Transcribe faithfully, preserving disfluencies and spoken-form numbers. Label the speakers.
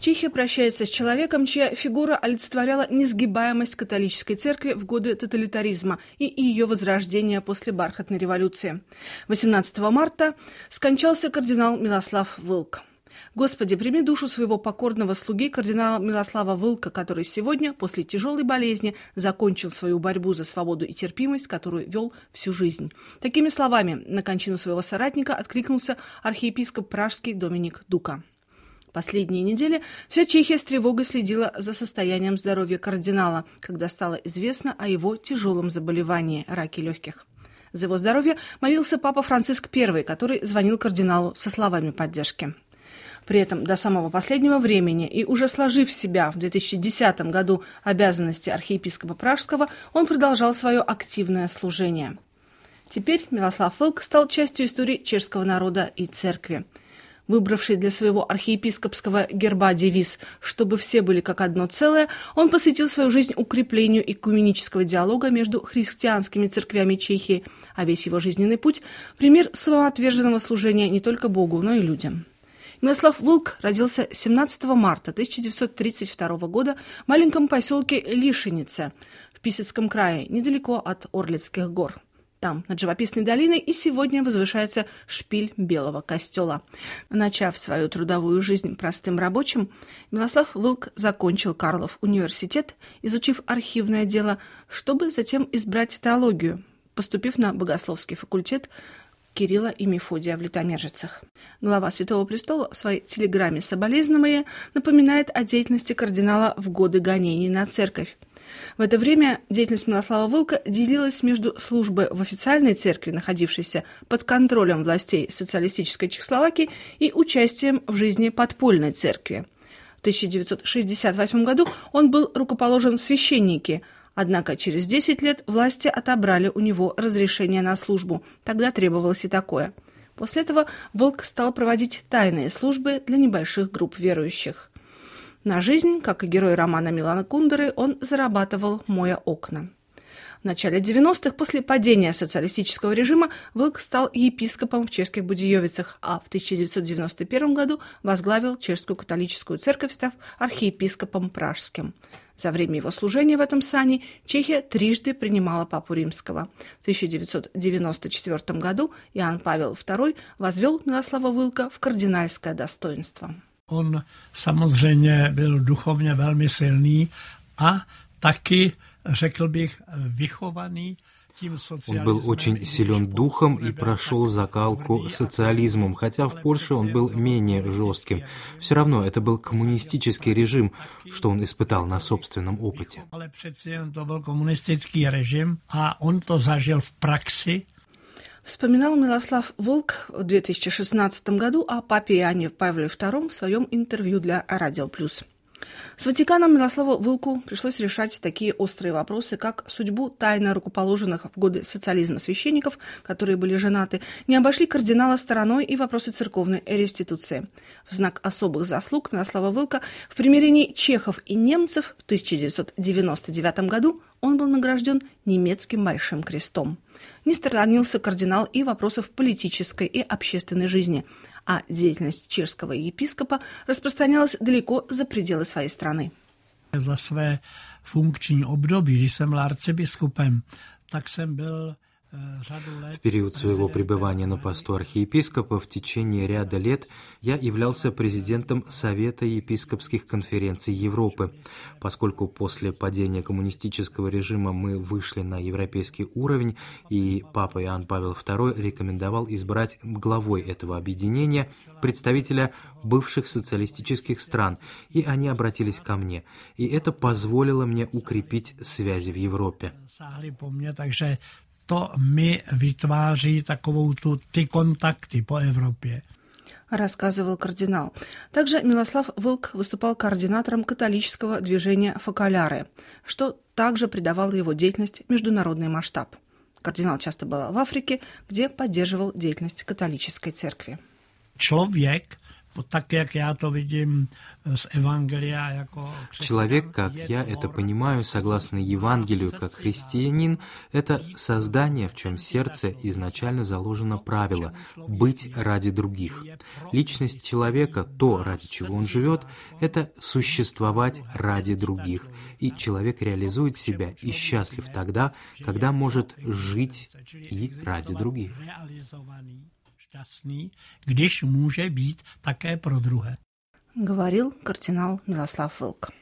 Speaker 1: Чехия прощается с человеком, чья фигура олицетворяла несгибаемость католической церкви в годы тоталитаризма и ее возрождения после Бархатной революции. восемнадцатого марта скончался кардинал Милослав Вилк. Господи, прими душу своего покорного слуги кардинала Милослава Вилка, который сегодня, после тяжелой болезни, закончил свою борьбу за свободу и терпимость, которую вел всю жизнь. Такими словами на кончину своего соратника откликнулся архиепископ пражский Доминик Дука. Последние недели вся Чехия с тревогой следила за состоянием здоровья кардинала, когда стало известно о его тяжелом заболевании – раке легких. За его здоровье молился папа Франциск Первый, который звонил кардиналу со словами поддержки. При этом до самого последнего времени и уже сложив в себя в две тысячи десятом году обязанности архиепископа Пражского, он продолжал свое активное служение. Теперь Милослав Вилк стал частью истории чешского народа и церкви. Выбравший для своего архиепископского герба девиз «Чтобы все были как одно целое», он посвятил свою жизнь укреплению экуменического диалога между христианскими церквями Чехии, а весь его жизненный путь – пример самоотверженного служения не только Богу, но и людям. Милослав Вилк родился семнадцатого марта тысяча девятьсот тридцать второго года в маленьком поселке Лишенице в Писецком крае, недалеко от Орлицких гор. Там, над живописной долиной, и сегодня возвышается шпиль Белого костела. Начав свою трудовую жизнь простым рабочим, Милослав Вилк закончил Карлов университет, изучив архивное дело, чтобы затем избрать теологию, поступив на богословский факультет Кирилла и Мефодия в Литомержицах. Глава Святого Престола в своей телеграмме «Соболезнования» напоминает о деятельности кардинала в годы гонений на церковь. В это время деятельность Милослава Вилка делилась между службой в официальной церкви, находившейся под контролем властей социалистической Чехословакии, и участием в жизни подпольной церкви. В тысяча девятьсот шестьдесят восьмом году он был рукоположен в священники, однако через десять лет власти отобрали у него разрешение на службу. Тогда требовалось и такое. После этого Вилк стал проводить тайные службы для небольших групп верующих. На жизнь, как и герой романа Милана Кундеры, он зарабатывал, моя окна. В начале девяностых, после падения социалистического режима, Вилк стал епископом в чешских Будеевицах, а в тысяча девятьсот девяносто первом году возглавил чешскую католическую церковь, став архиепископом пражским. За время его служения в этом сане Чехия трижды принимала папу римского. В тысяча девятьсот девяносто четвёртом году Иоанн Павел Второй возвел Милослава Вилка в кардинальское достоинство.
Speaker 2: On samozřejmě byl duchovně velmi silný a taky, řekl bych, vychovaný tím socialismem.
Speaker 3: Он был очень силен духом и прошел закалку социализмом, хотя в Польше он был менее жестким. Все равно это был коммунистический режим, что он испытал на собственном опыте.
Speaker 2: Ale přeci jen to byl komunistický režim a on to zažil v praxi.
Speaker 1: Вспоминал Милослав Вилк в две тысячи шестнадцатом году о папе Иоанне Павле Втором в своем интервью для Радио Плюс. С Ватиканом Милославу Вилку пришлось решать такие острые вопросы, как судьбу тайно рукоположенных в годы социализма священников, которые были женаты, не обошли кардинала стороной и вопросы церковной реституции. В знак особых заслуг Милослава Вилка в примирении чехов и немцев в тысяча девятьсот девяносто девятом году он был награжден немецким Большим крестом. Не сторонился кардинал и вопросов политической и общественной жизни, а деятельность чешского епископа распространялась далеко за пределы своей страны.
Speaker 2: За své funkční období, když jsem byl arcibiskupem, tak jsem byl
Speaker 3: В период своего пребывания на посту архиепископа в течение ряда лет я являлся президентом Совета епископских конференций Европы. Поскольку после падения коммунистического режима мы вышли на европейский уровень, и папа Иоанн Павел Второй рекомендовал избрать главой этого объединения представителя бывших социалистических стран, и они обратились ко мне. И это позволило мне укрепить связи в Европе.
Speaker 2: To mi vytváří takovou tu, ty kontakty по Европе.
Speaker 1: Рассказывал кардинал. Также Милослав Вилк выступал координатором католического движения «Фоколяре», что также придавало его деятельности международный масштаб. Кардинал часто был в Африке, где поддерживал деятельность католической церкви.
Speaker 2: Человек tak, jak já to vidím z Evangelia jako
Speaker 3: Человек, как я это понимаю, согласно Евангелию, как христианин, это создание, в чем сердце изначально заложено правило – быть ради других. Личность человека, то, ради чего он живет, это существовать ради других. И человек реализует себя и счастлив тогда, когда может жить и ради других.
Speaker 2: Šťastný, když může být také pro druhé.
Speaker 1: Говорил кардинал Милослав Вилк.